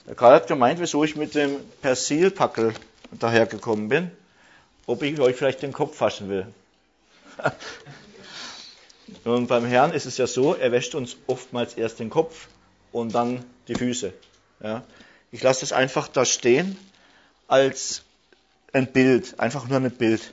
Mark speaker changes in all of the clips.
Speaker 1: Der Karl hat gemeint, wieso ich mit dem Persilpackel dahergekommen bin, ob ich euch vielleicht den Kopf waschen will. Und beim Herrn ist es ja so, er wäscht uns oftmals erst den Kopf und dann die Füße. Ja. Ich lasse das einfach da stehen als ein Bild, einfach nur ein Bild.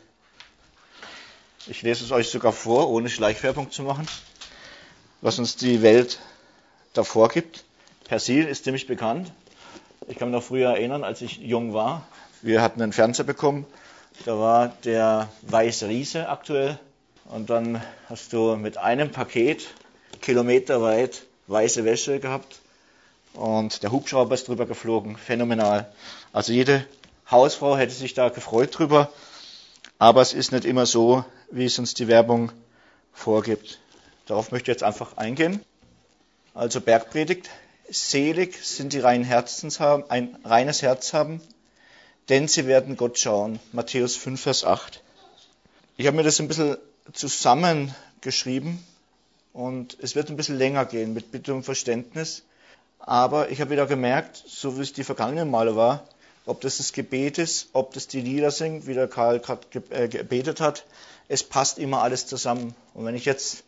Speaker 1: Ich lese es euch sogar vor, ohne Schleichwerbung zu machen, was uns die Welt davor gibt. Persil ist ziemlich bekannt. Ich kann mich noch früher erinnern, als ich jung war. Wir hatten einen Fernseher bekommen. Da war der Weiße Riese aktuell. Und dann hast du mit einem Paket kilometerweit weiße Wäsche gehabt. Und der Hubschrauber ist drüber geflogen. Phänomenal. Also jede Hausfrau hätte sich da gefreut drüber. Aber es ist nicht immer so, wie es uns die Werbung vorgibt. Darauf möchte ich jetzt einfach eingehen. Also Bergpredigt. Selig sind die reinen Herzens haben, ein reines Herz haben, denn sie werden Gott schauen. Matthäus 5, Vers 8. Ich habe mir das ein bisschen zusammengeschrieben und es wird ein bisschen länger gehen, mit Bitte um Verständnis. Aber ich habe wieder gemerkt, so wie es die vergangenen Male war, ob das Gebet ist, ob das die Lieder sind, wie der Karl gerade gebetet hat, es passt immer alles zusammen. Und wenn ich jetzt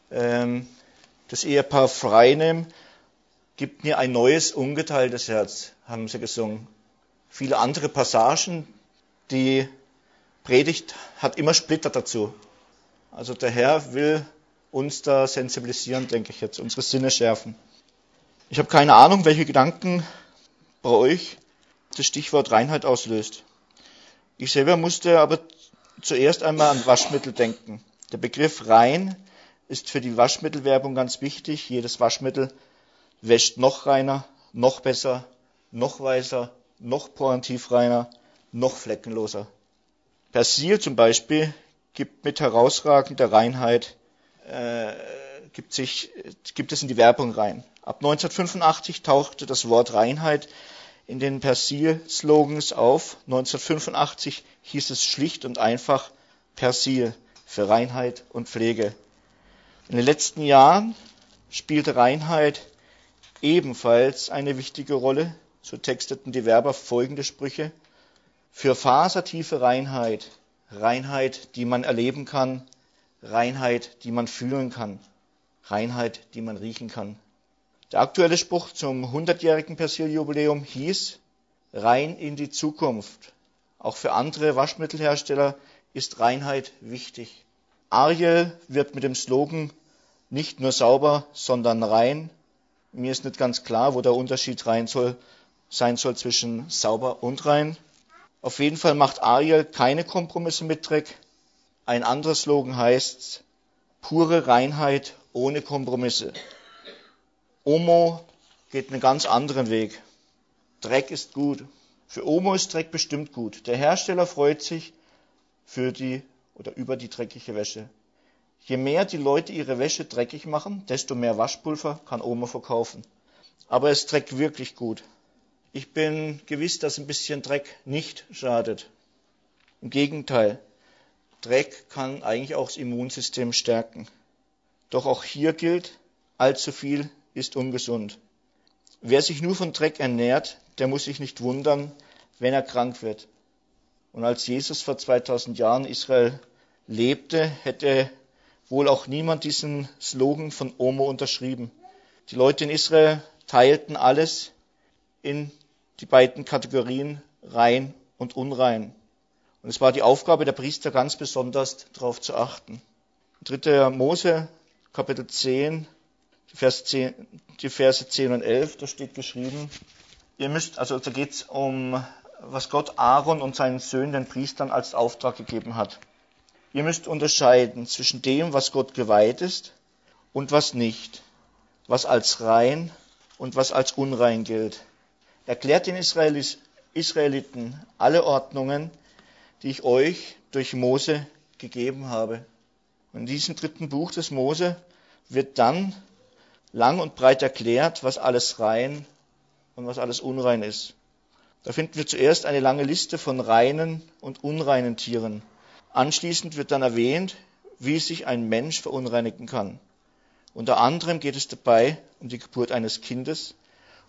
Speaker 1: das Ehepaar frei nehme, gibt mir ein neues, ungeteiltes Herz, haben sie gesungen. Viele andere Passagen, die Predigt hat immer Splitter dazu. Also der Herr will uns da sensibilisieren, denke ich jetzt, unsere Sinne schärfen. Ich habe keine Ahnung, welche Gedanken bei euch das Stichwort Reinheit auslöst. Ich selber musste aber zuerst einmal an Waschmittel denken. Der Begriff rein ist für die Waschmittelwerbung ganz wichtig. Jedes Waschmittel wäscht noch reiner, noch besser, noch weißer, noch porentivreiner, noch fleckenloser. Persil zum Beispiel gibt mit herausragender Reinheit, gibt es in die Werbung rein. Ab 1985 tauchte das Wort Reinheit in den Persil-Slogans auf. 1985 hieß es schlicht und einfach Persil für Reinheit und Pflege. In den letzten Jahren spielte Reinheit ebenfalls eine wichtige Rolle. So texteten die Werber folgende Sprüche: Für fasertiefe Reinheit, Reinheit, die man erleben kann, Reinheit, die man fühlen kann, Reinheit, die man riechen kann. Der aktuelle Spruch zum 100-jährigen Persil-Jubiläum hieß: Rein in die Zukunft. Auch für andere Waschmittelhersteller ist Reinheit wichtig. Ariel wird mit dem Slogan nicht nur sauber, sondern rein. Mir ist nicht ganz klar, wo der Unterschied sein soll zwischen sauber und rein. Auf jeden Fall macht Ariel keine Kompromisse mit Dreck. Ein anderer Slogan heißt: pure Reinheit ohne Kompromisse. Omo geht einen ganz anderen Weg. Dreck ist gut. Für Omo ist Dreck bestimmt gut. Der Hersteller freut sich über die dreckige Wäsche. Je mehr die Leute ihre Wäsche dreckig machen, desto mehr Waschpulver kann Omo verkaufen. Aber es ist Dreck wirklich gut. Ich bin gewiss, dass ein bisschen Dreck nicht schadet. Im Gegenteil, Dreck kann eigentlich auch das Immunsystem stärken. Doch auch hier gilt, allzu viel ist ungesund. Wer sich nur von Dreck ernährt, der muss sich nicht wundern, wenn er krank wird. Und als Jesus vor 2000 Jahren in Israel lebte, hätte wohl auch niemand diesen Slogan von Omo unterschrieben. Die Leute in Israel teilten alles in die beiden Kategorien rein und unrein. Und es war die Aufgabe der Priester, ganz besonders darauf zu achten. 3. Mose, Kapitel 10, die Verse 10 und 11, da steht geschrieben, da geht es um, was Gott Aaron und seinen Söhnen, den Priestern, als Auftrag gegeben hat. Ihr müsst unterscheiden zwischen dem, was Gott geweiht ist und was nicht, was als rein und was als unrein gilt. Erklärt den Israeliten alle Ordnungen, die ich euch durch Mose gegeben habe. Und in diesem 3. Buch des Mose wird dann lang und breit erklärt, was alles rein und was alles unrein ist. Da finden wir zuerst eine lange Liste von reinen und unreinen Tieren. Anschließend wird dann erwähnt, wie sich ein Mensch verunreinigen kann. Unter anderem geht es dabei um die Geburt eines Kindes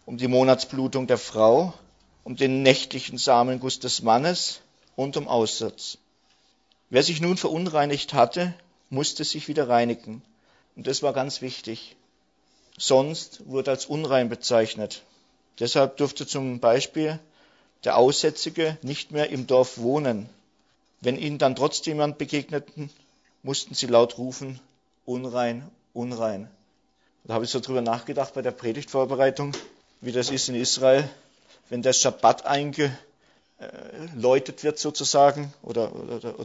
Speaker 1: um die Monatsblutung der Frau, um den nächtlichen Samenguss des Mannes und um Aussatz. Wer sich nun verunreinigt hatte, musste sich wieder reinigen. Und das war ganz wichtig. Sonst wurde als unrein bezeichnet. Deshalb durfte zum Beispiel der Aussätzige nicht mehr im Dorf wohnen. Wenn ihnen dann trotzdem jemand begegneten, mussten sie laut rufen, unrein, unrein. Da habe ich so drüber nachgedacht bei der Predigtvorbereitung, wie das ist in Israel, wenn der Schabbat eingeläutet wird sozusagen oder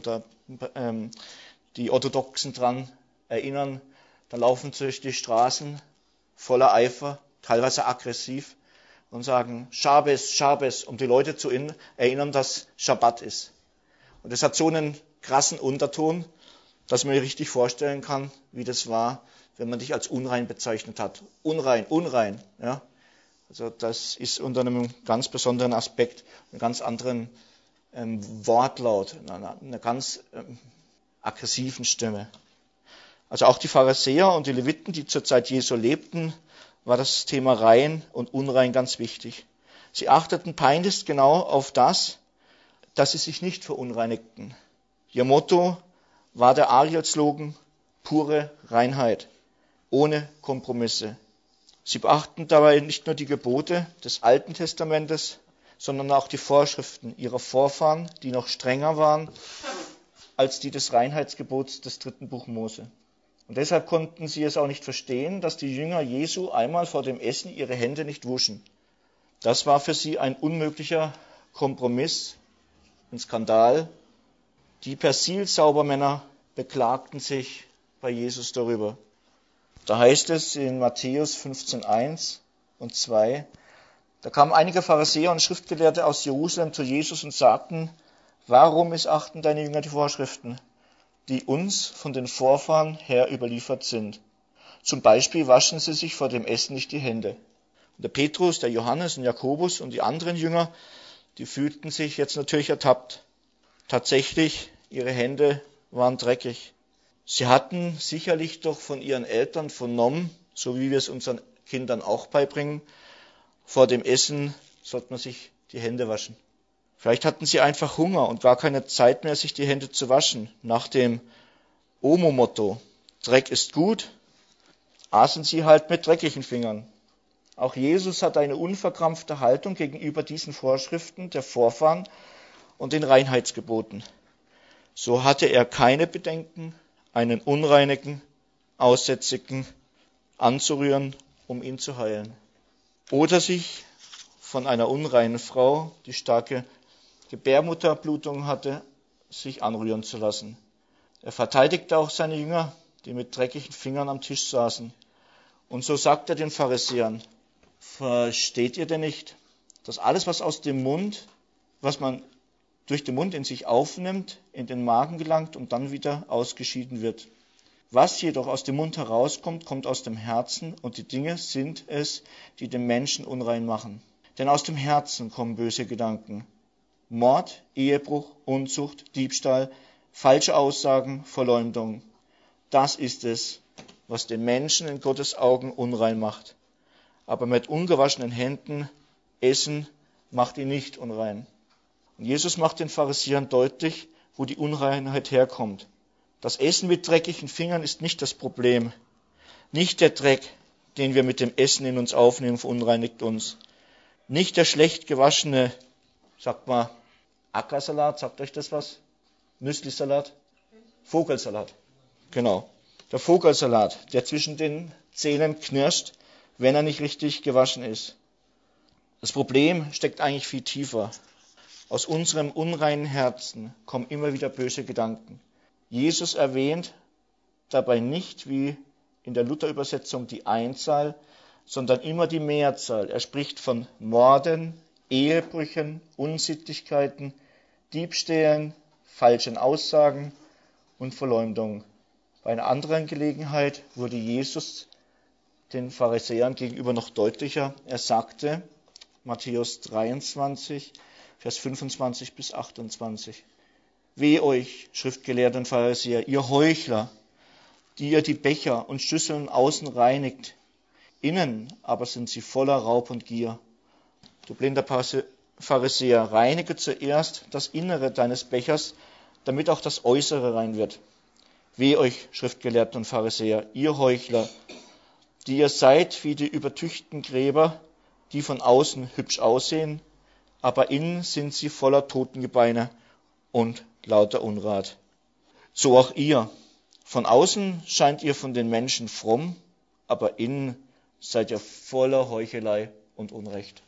Speaker 1: die Orthodoxen dran erinnern, dann laufen sie durch die Straßen voller Eifer, teilweise aggressiv und sagen Schabes, Schabes, um die Leute zu erinnern, dass Schabbat ist. Und das hat so einen krassen Unterton, dass man sich richtig vorstellen kann, wie das war, wenn man dich als unrein bezeichnet hat. Unrein, unrein. Ja? Also das ist unter einem ganz besonderen Aspekt, einem ganz anderen Wortlaut, einer ganz aggressiven Stimme. Also auch die Pharisäer und die Leviten, die zur Zeit Jesu lebten, war das Thema rein und unrein ganz wichtig. Sie achteten peinlichst genau auf das, dass sie sich nicht verunreinigten. Ihr Motto war der Ariel-Slogan, pure Reinheit, ohne Kompromisse. Sie beachten dabei nicht nur die Gebote des Alten Testamentes, sondern auch die Vorschriften ihrer Vorfahren, die noch strenger waren als die des Reinheitsgebots des 3. Buch Mose. Und deshalb konnten sie es auch nicht verstehen, dass die Jünger Jesu einmal vor dem Essen ihre Hände nicht wuschen. Das war für sie ein unmöglicher Kompromiss, ein Skandal. Die Persil-Saubermänner beklagten sich bei Jesus darüber. Da heißt es in Matthäus 15,1 und 2, da kamen einige Pharisäer und Schriftgelehrte aus Jerusalem zu Jesus und sagten, warum missachten deine Jünger die Vorschriften, die uns von den Vorfahren her überliefert sind? Zum Beispiel waschen sie sich vor dem Essen nicht die Hände. Und der Petrus, der Johannes und Jakobus und die anderen Jünger, die fühlten sich jetzt natürlich ertappt. Tatsächlich, ihre Hände waren dreckig. Sie hatten sicherlich doch von ihren Eltern vernommen, so wie wir es unseren Kindern auch beibringen, vor dem Essen sollte man sich die Hände waschen. Vielleicht hatten sie einfach Hunger und gar keine Zeit mehr, sich die Hände zu waschen. Nach dem Omo-Motto, Dreck ist gut, aßen sie halt mit dreckigen Fingern. Auch Jesus hat eine unverkrampfte Haltung gegenüber diesen Vorschriften der Vorfahren und den Reinheitsgeboten. So hatte er keine Bedenken, einen Unreinigen, Aussätzigen anzurühren, um ihn zu heilen. Oder sich von einer unreinen Frau, die starke Gebärmutterblutung hatte, sich anrühren zu lassen. Er verteidigte auch seine Jünger, die mit dreckigen Fingern am Tisch saßen. Und so sagt er den Pharisäern, versteht ihr denn nicht, dass alles, was aus dem Mund, was man durch den Mund in sich aufnimmt, in den Magen gelangt und dann wieder ausgeschieden wird? Was jedoch aus dem Mund herauskommt, kommt aus dem Herzen, und die Dinge sind es, die den Menschen unrein machen. Denn aus dem Herzen kommen böse Gedanken. Mord, Ehebruch, Unzucht, Diebstahl, falsche Aussagen, Verleumdung. Das ist es, was den Menschen in Gottes Augen unrein macht. Aber mit ungewaschenen Händen essen macht ihn nicht unrein. Und Jesus macht den Pharisäern deutlich, wo die Unreinheit herkommt. Das Essen mit dreckigen Fingern ist nicht das Problem. Nicht der Dreck, den wir mit dem Essen in uns aufnehmen, verunreinigt uns. Nicht der schlecht gewaschene, sagt mal, Ackersalat, sagt euch das was? Müslisalat? Vogelsalat. Genau. Der Vogelsalat, der zwischen den Zähnen knirscht, wenn er nicht richtig gewaschen ist. Das Problem steckt eigentlich viel tiefer. Aus unserem unreinen Herzen kommen immer wieder böse Gedanken. Jesus erwähnt dabei nicht, wie in der Luther-Übersetzung, die Einzahl, sondern immer die Mehrzahl. Er spricht von Morden, Ehebrüchen, Unsittlichkeiten, Diebstählen, falschen Aussagen und Verleumdung. Bei einer anderen Gelegenheit wurde Jesus den Pharisäern gegenüber noch deutlicher. Er sagte, Matthäus 23, Vers 25 bis 28, Weh euch, Schriftgelehrten und Pharisäer, ihr Heuchler, die ihr die Becher und Schüsseln außen reinigt, innen aber sind sie voller Raub und Gier. Du blinder Pharisäer, reinige zuerst das Innere deines Bechers, damit auch das Äußere rein wird. Weh euch, Schriftgelehrten und Pharisäer, ihr Heuchler, die ihr seid wie die übertüchten Gräber, die von außen hübsch aussehen, aber innen sind sie voller Totengebeine und lauter Unrat. So auch ihr. Von außen scheint ihr von den Menschen fromm, aber innen seid ihr voller Heuchelei und Unrecht.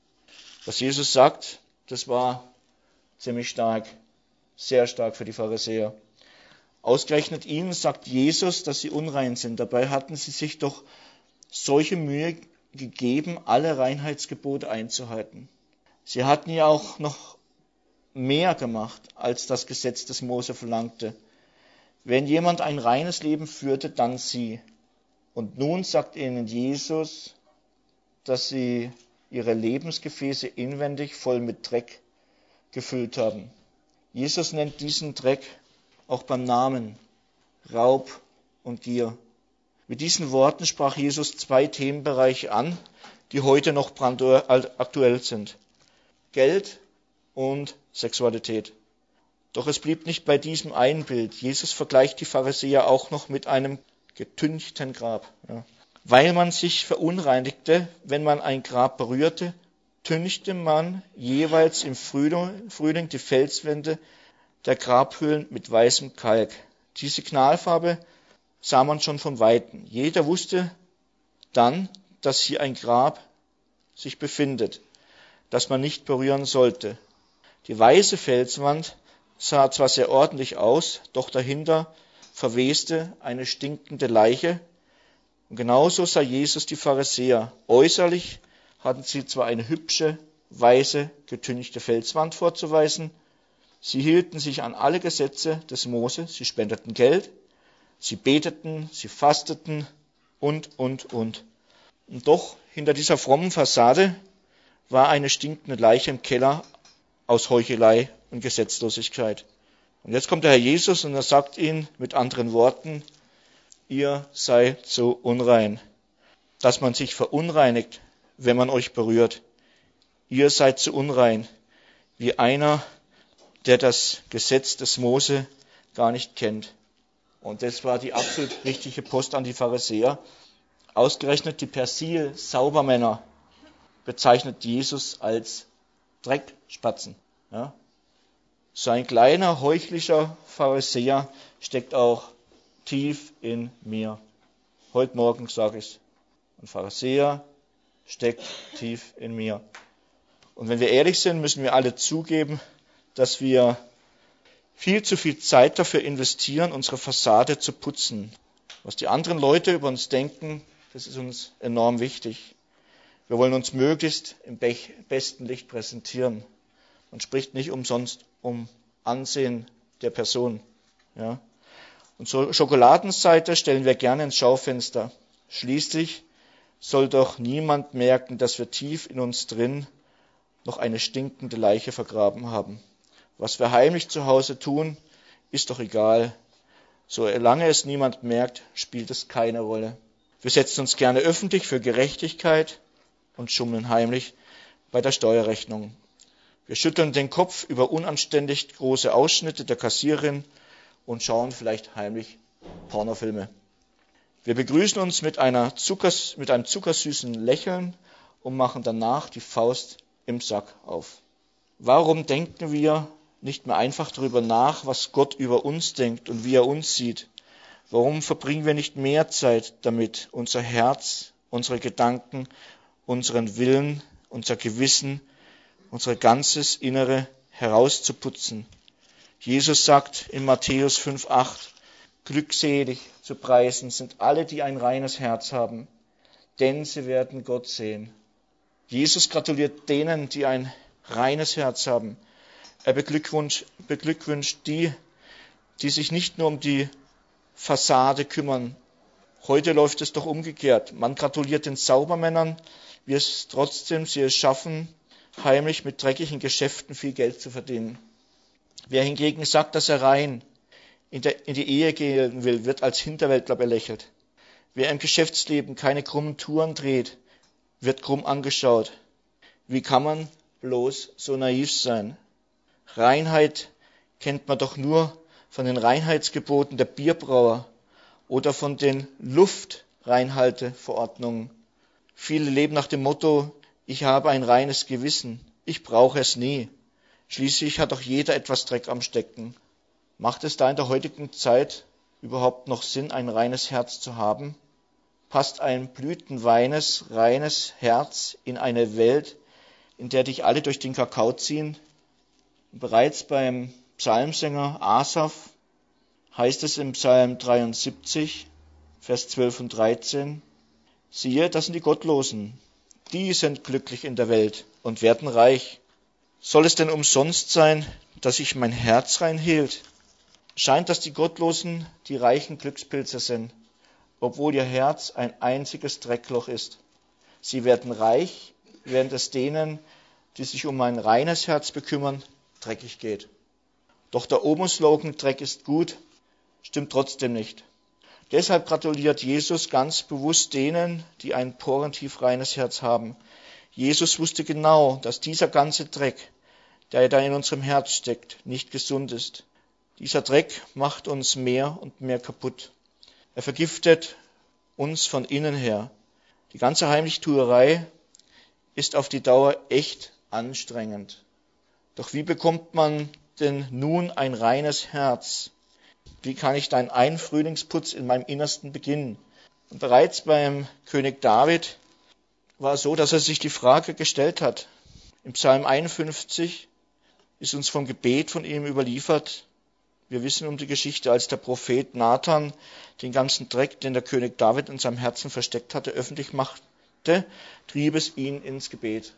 Speaker 1: Was Jesus sagt, das war ziemlich stark, sehr stark für die Pharisäer. Ausgerechnet ihnen sagt Jesus, dass sie unrein sind. Dabei hatten sie sich doch solche Mühe gegeben, alle Reinheitsgebote einzuhalten. Sie hatten ja auch noch mehr gemacht, als das Gesetz des Mose verlangte. Wenn jemand ein reines Leben führte, dann sie. Und nun sagt ihnen Jesus, dass sie ihre Lebensgefäße inwendig voll mit Dreck gefüllt haben. Jesus nennt diesen Dreck auch beim Namen: Raub und Gier. Mit diesen Worten sprach Jesus 2 Themenbereiche an, die heute noch brandaktuell sind: Geld und Sexualität. Doch es blieb nicht bei diesem einen Bild. Jesus vergleicht die Pharisäer auch noch mit einem getünchten Grab. Ja. Weil man sich verunreinigte, wenn man ein Grab berührte, tünchte man jeweils im Frühling die Felswände der Grabhöhlen mit weißem Kalk. Die Signalfarbe sah man schon von Weitem. Jeder wusste dann, dass hier ein Grab sich befindet, das man nicht berühren sollte. Die weiße Felswand sah zwar sehr ordentlich aus, doch dahinter verweste eine stinkende Leiche. Und genauso sah Jesus die Pharisäer. Äußerlich hatten sie zwar eine hübsche, weiße, getünchte Felswand vorzuweisen, sie hielten sich an alle Gesetze des Mose, sie spendeten Geld, sie beteten, sie fasteten und. Und doch hinter dieser frommen Fassade war eine stinkende Leiche im Keller aus Heuchelei und Gesetzlosigkeit. Und jetzt kommt der Herr Jesus und er sagt ihnen mit anderen Worten: Ihr seid so unrein, dass man sich verunreinigt, wenn man euch berührt. Ihr seid so unrein, wie einer, der das Gesetz des Mose gar nicht kennt. Und das war die absolut richtige Post an die Pharisäer. Ausgerechnet die Persil-Saubermänner bezeichnet Jesus als Dreckspatzen. Ja. So ein kleiner, heuchlicher Pharisäer steckt auch tief in mir. Heute Morgen sage ich es. Ein Pharisäer steckt tief in mir. Und wenn wir ehrlich sind, müssen wir alle zugeben, dass wir viel zu viel Zeit dafür investieren, unsere Fassade zu putzen. Was die anderen Leute über uns denken, das ist uns enorm wichtig. Wir wollen uns möglichst im besten Licht präsentieren. Man spricht nicht umsonst um Ansehen der Person. Ja. Und so Schokoladenseite stellen wir gerne ins Schaufenster. Schließlich soll doch niemand merken, dass wir tief in uns drin noch eine stinkende Leiche vergraben haben. Was wir heimlich zu Hause tun, ist doch egal. Solange es niemand merkt, spielt es keine Rolle. Wir setzen uns gerne öffentlich für Gerechtigkeit und schummeln heimlich bei der Steuerrechnung. Wir schütteln den Kopf über unanständig große Ausschnitte der Kassiererin und schauen vielleicht heimlich Pornofilme. Wir begrüßen uns mit einem zuckersüßen Lächeln und machen danach die Faust im Sack auf. Warum denken wir nicht mehr einfach darüber nach, was Gott über uns denkt und wie er uns sieht? Warum verbringen wir nicht mehr Zeit damit, unser Herz, unsere Gedanken, unseren Willen, unser Gewissen, unser ganzes Innere herauszuputzen? Jesus sagt in Matthäus 5,8, glückselig zu preisen sind alle, die ein reines Herz haben, denn sie werden Gott sehen. Jesus gratuliert denen, die ein reines Herz haben. Er beglückwünscht die, die sich nicht nur um die Fassade kümmern. Heute läuft es doch umgekehrt. Man gratuliert den Saubermännern, wie es trotzdem sie es schaffen, heimlich mit dreckigen Geschäften viel Geld zu verdienen. Wer hingegen sagt, dass er rein in die Ehe gehen will, wird als Hinterwäldler belächelt. Wer im Geschäftsleben keine krummen Touren dreht, wird krumm angeschaut. Wie kann man bloß so naiv sein? Reinheit kennt man doch nur von den Reinheitsgeboten der Bierbrauer oder von den Luftreinhalteverordnungen. Viele leben nach dem Motto, ich habe ein reines Gewissen, ich brauche es nie. Schließlich hat doch jeder etwas Dreck am Stecken. Macht es da in der heutigen Zeit überhaupt noch Sinn, ein reines Herz zu haben? Passt ein blütenweines, reines Herz in eine Welt, in der dich alle durch den Kakao ziehen? Bereits beim Psalmsänger Asaf heißt es im Psalm 73, Vers 12 und 13, siehe, das sind die Gottlosen, die sind glücklich in der Welt und werden reich. Soll es denn umsonst sein, dass ich mein Herz reinhielt? Scheint, dass die Gottlosen die reichen Glückspilze sind, obwohl ihr Herz ein einziges Dreckloch ist. Sie werden reich, während es denen, die sich um ein reines Herz bekümmern, dreckig geht. Doch der Omo-Slogan Dreck ist gut stimmt trotzdem nicht. Deshalb gratuliert Jesus ganz bewusst denen, die ein porentief reines Herz haben. Jesus wusste genau, dass dieser ganze Dreck, der da in unserem Herz steckt, nicht gesund ist. Dieser Dreck macht uns mehr und mehr kaputt. Er vergiftet uns von innen her. Die ganze Heimlichtuerei ist auf die Dauer echt anstrengend. Doch wie bekommt man denn nun ein reines Herz? Wie kann ich dann einen Frühlingsputz in meinem Innersten beginnen? Und bereits beim König David war es so, dass er sich die Frage gestellt hat. Im Psalm 51 ist uns vom Gebet von ihm überliefert. Wir wissen um die Geschichte, als der Prophet Nathan den ganzen Dreck, den der König David in seinem Herzen versteckt hatte, öffentlich machte, trieb es ihn ins Gebet.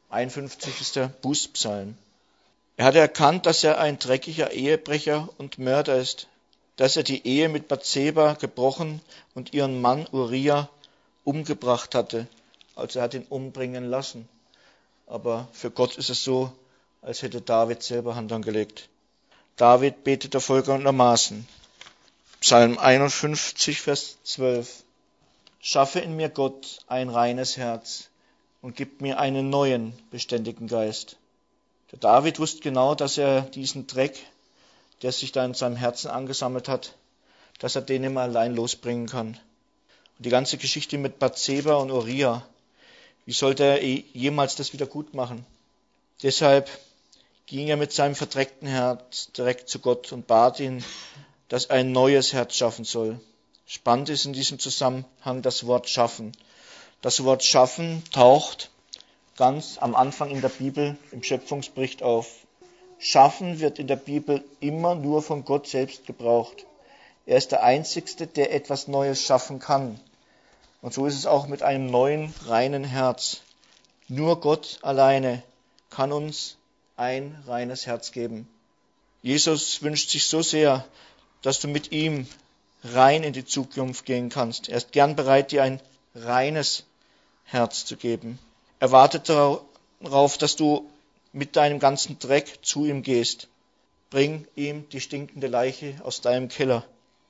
Speaker 1: 51 ist der Bußpsalm. Er hatte erkannt, dass er ein dreckiger Ehebrecher und Mörder ist, dass er die Ehe mit Bathseba gebrochen und ihren Mann Uriah umgebracht hatte. Also er hat ihn umbringen lassen. Aber für Gott ist es so, als hätte David selber Hand angelegt. David betete folgendermaßen. Psalm 51, Vers 12. Schaffe in mir, Gott, ein reines Herz und gib mir einen neuen, beständigen Geist. Der David wusste genau, dass er diesen Dreck, der sich da in seinem Herzen angesammelt hat, dass er den immer allein losbringen kann. Und die ganze Geschichte mit Bathseba und Uriah, wie sollte er jemals das wieder gut machen? Deshalb ging er mit seinem verdreckten Herz direkt zu Gott und bat ihn, dass er ein neues Herz schaffen soll. Spannend ist in diesem Zusammenhang das Wort schaffen. Das Wort schaffen taucht ganz am Anfang in der Bibel im Schöpfungsbericht auf. Schaffen wird in der Bibel immer nur von Gott selbst gebraucht. Er ist der Einzige, der etwas Neues schaffen kann. Und so ist es auch mit einem neuen, reinen Herz. Nur Gott alleine kann uns ein reines Herz geben. Jesus wünscht sich so sehr, dass du mit ihm rein in die Zukunft gehen kannst. Er ist gern bereit, dir ein reines Herz zu geben. Er wartet darauf, dass du mit deinem ganzen Dreck zu ihm gehst. Bring ihm die stinkende Leiche aus deinem Keller.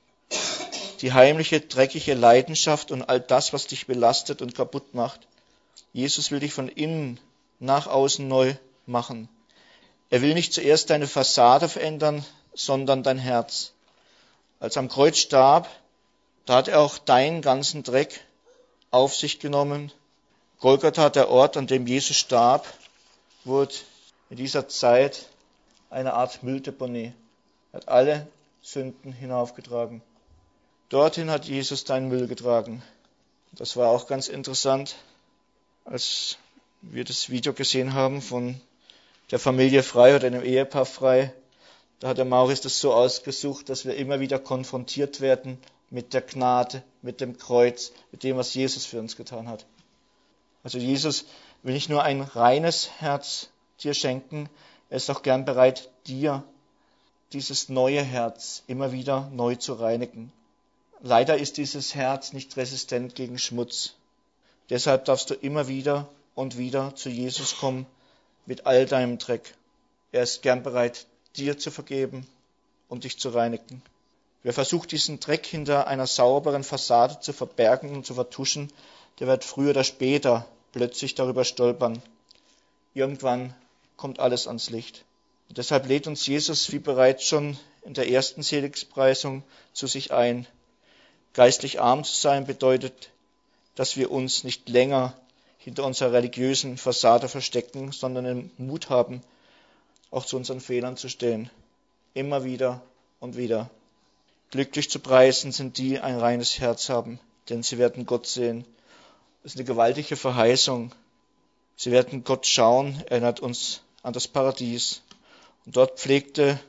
Speaker 1: Die heimliche, dreckige Leidenschaft und all das, was dich belastet und kaputt macht. Jesus will dich von innen nach außen neu machen. Er will nicht zuerst deine Fassade verändern, sondern dein Herz. Als er am Kreuz starb, da hat er auch deinen ganzen Dreck auf sich genommen. Golgatha, der Ort, an dem Jesus starb, wurde in dieser Zeit eine Art Mülldeponie. Er hat alle Sünden hinaufgetragen. Dorthin hat Jesus deinen Müll getragen. Das war auch ganz interessant, als wir das Video gesehen haben von der Familie Frei oder dem Ehepaar Frei. Da hat der Maurice das so ausgesucht, dass wir immer wieder konfrontiert werden mit der Gnade, mit dem Kreuz, mit dem, was Jesus für uns getan hat. Also Jesus will nicht nur ein reines Herz dir schenken, er ist auch gern bereit, dir dieses neue Herz immer wieder neu zu reinigen. Leider ist dieses Herz nicht resistent gegen Schmutz. Deshalb darfst du immer wieder und wieder zu Jesus kommen mit all deinem Dreck. Er ist gern bereit, dir zu vergeben und dich zu reinigen. Wer versucht, diesen Dreck hinter einer sauberen Fassade zu verbergen und zu vertuschen, der wird früher oder später plötzlich darüber stolpern. Irgendwann kommt alles ans Licht. Und deshalb lädt uns Jesus, wie bereits schon in der ersten Seligpreisung, zu sich ein. Geistlich arm zu sein bedeutet, dass wir uns nicht länger hinter unserer religiösen Fassade verstecken, sondern den Mut haben, auch zu unseren Fehlern zu stehen. Immer wieder und wieder. Glücklich zu preisen sind die, die ein reines Herz haben, denn sie werden Gott sehen. Das ist eine gewaltige Verheißung. Sie werden Gott schauen, erinnert uns an das Paradies. Und dort pflegten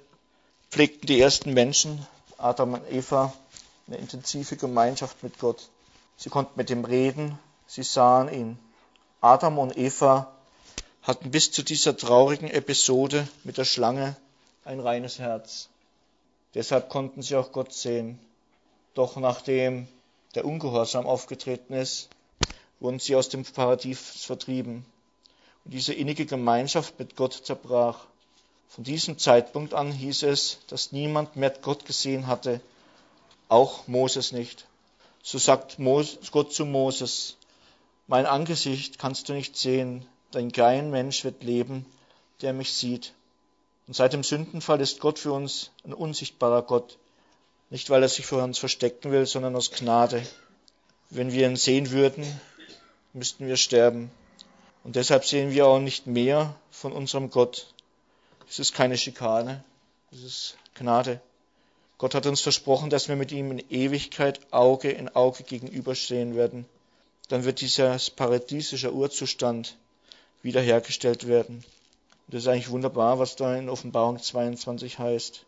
Speaker 1: die ersten Menschen, Adam und Eva, eine intensive Gemeinschaft mit Gott. Sie konnten mit ihm reden, sie sahen ihn. Adam und Eva hatten bis zu dieser traurigen Episode mit der Schlange ein reines Herz. Deshalb konnten sie auch Gott sehen. Doch nachdem der Ungehorsam aufgetreten ist, wurden sie aus dem Paradies vertrieben. Und diese innige Gemeinschaft mit Gott zerbrach. Von diesem Zeitpunkt an hieß es, dass niemand mehr Gott gesehen hatte, auch Moses nicht. So sagt Gott zu Moses: Mein Angesicht kannst du nicht sehen, denn kein Mensch wird leben, der mich sieht. Und seit dem Sündenfall ist Gott für uns ein unsichtbarer Gott. Nicht, weil er sich vor uns verstecken will, sondern aus Gnade. Wenn wir ihn sehen würden, müssten wir sterben. Und deshalb sehen wir auch nicht mehr von unserem Gott. Es ist keine Schikane, es ist Gnade. Gott hat uns versprochen, dass wir mit ihm in Ewigkeit Auge in Auge gegenüberstehen werden. Dann wird dieser paradiesische Urzustand wiederhergestellt werden. Und das ist eigentlich wunderbar, was da in Offenbarung 22 heißt,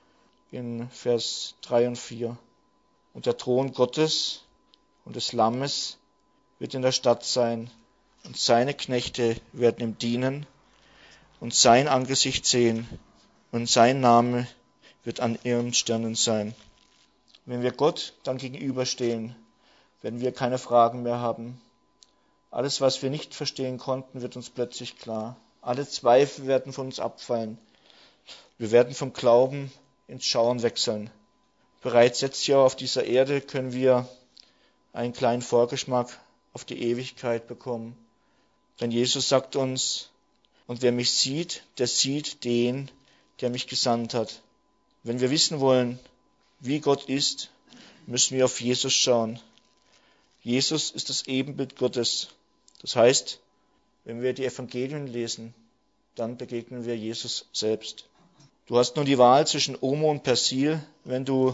Speaker 1: in Vers 3 und 4. Und der Thron Gottes und des Lammes wird in der Stadt sein, und seine Knechte werden ihm dienen und sein Angesicht sehen, und sein Name wird an ihren Stirnen sein. Wenn wir Gott dann gegenüberstehen, werden wir keine Fragen mehr haben. Alles, was wir nicht verstehen konnten, wird uns plötzlich klar. Alle Zweifel werden von uns abfallen. Wir werden vom Glauben ins Schauen wechseln. Bereits jetzt hier auf dieser Erde können wir einen kleinen Vorgeschmack auf die Ewigkeit bekommen. Denn Jesus sagt uns: Und wer mich sieht, der sieht den, der mich gesandt hat. Wenn wir wissen wollen, wie Gott ist, müssen wir auf Jesus schauen. Jesus ist das Ebenbild Gottes. Das heißt, wenn wir die Evangelien lesen, dann begegnen wir Jesus selbst. Du hast nun die Wahl zwischen Omo und Persil. Wenn du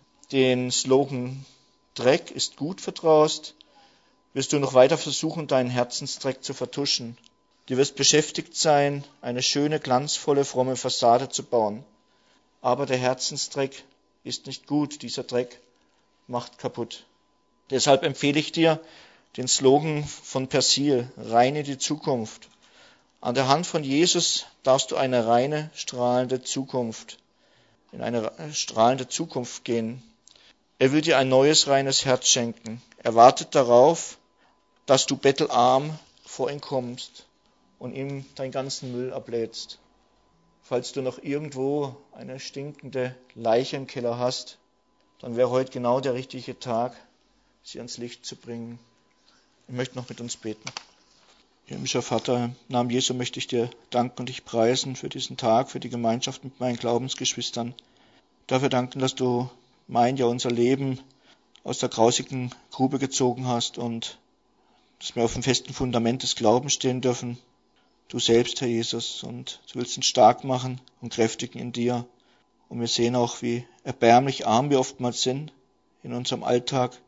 Speaker 1: den Slogan Dreck ist gut vertraust, wirst du noch weiter versuchen, deinen Herzensdreck zu vertuschen. Du wirst beschäftigt sein, eine schöne, glanzvolle, fromme Fassade zu bauen. Aber der Herzensdreck ist nicht gut. Dieser Dreck macht kaputt. Deshalb empfehle ich dir den Slogan von Persil: Rein in die Zukunft. An der Hand von Jesus darfst du eine reine, strahlende Zukunft, in eine strahlende Zukunft gehen. Er will dir ein neues, reines Herz schenken. Er wartet darauf, dass du bettelarm vor ihn kommst und ihm deinen ganzen Müll ablädst. Falls du noch irgendwo eine stinkende Leiche im Keller hast, dann wäre heute genau der richtige Tag, sie ans Licht zu bringen. Ich möchte noch mit uns beten. Himmlischer Vater, im Namen Jesu möchte ich dir danken und dich preisen für diesen Tag, für die Gemeinschaft mit meinen Glaubensgeschwistern. Dafür danken, dass du ja unser Leben aus der grausigen Grube gezogen hast und dass wir auf dem festen Fundament des Glaubens stehen dürfen. Du selbst, Herr Jesus, und du willst uns stark machen und kräftigen in dir. Und wir sehen auch, wie erbärmlich arm wir oftmals sind in unserem Alltag,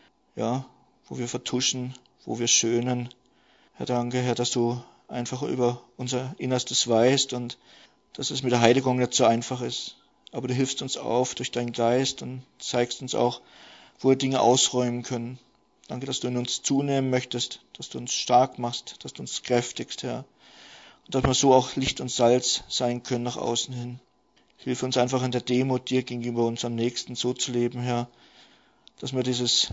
Speaker 1: ja, wo wir vertuschen, wo wir schönen. Herr, danke, Herr, dass du einfach über unser Innerstes weißt und dass es mit der Heiligung nicht so einfach ist. Aber du hilfst uns auf durch deinen Geist und zeigst uns auch, wo wir Dinge ausräumen können. Danke, dass du in uns zunehmen möchtest, dass du uns stark machst, dass du uns kräftigst, Herr. Und dass wir so auch Licht und Salz sein können nach außen hin. Hilf uns einfach in der Demut dir gegenüber unserem Nächsten so zu leben, Herr, dass wir dieses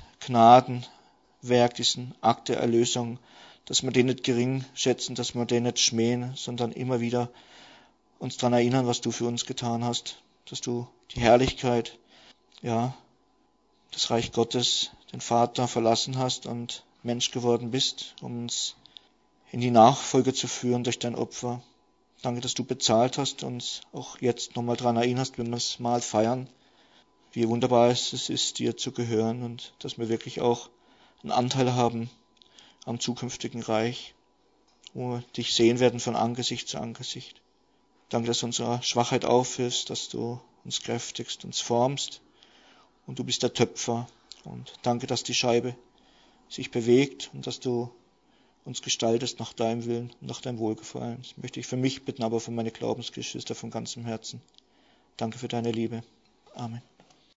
Speaker 1: Gnadenwerk, diesen Akt der Erlösung, dass wir den nicht gering schätzen, dass wir den nicht schmähen, sondern immer wieder uns daran erinnern, was du für uns getan hast, dass du die Herrlichkeit ja, das Reich Gottes, den Vater verlassen hast und Mensch geworden bist, um uns in die Nachfolge zu führen durch dein Opfer. Danke, dass du bezahlt hast, uns auch jetzt nochmal daran erinnerst, wenn wir es mal feiern, wie wunderbar es ist, dir zu gehören und dass wir wirklich auch einen Anteil haben am zukünftigen Reich, wo wir dich sehen werden von Angesicht zu Angesicht. Danke, dass du unserer Schwachheit aufhilfst, dass du uns kräftigst, uns formst und du bist der Töpfer. Und danke, dass die Scheibe sich bewegt und dass du uns gestaltest nach deinem Willen und nach deinem Wohlgefallen. Das möchte ich für mich bitten, aber für meine Glaubensgeschwister von ganzem Herzen. Danke für deine Liebe. Amen.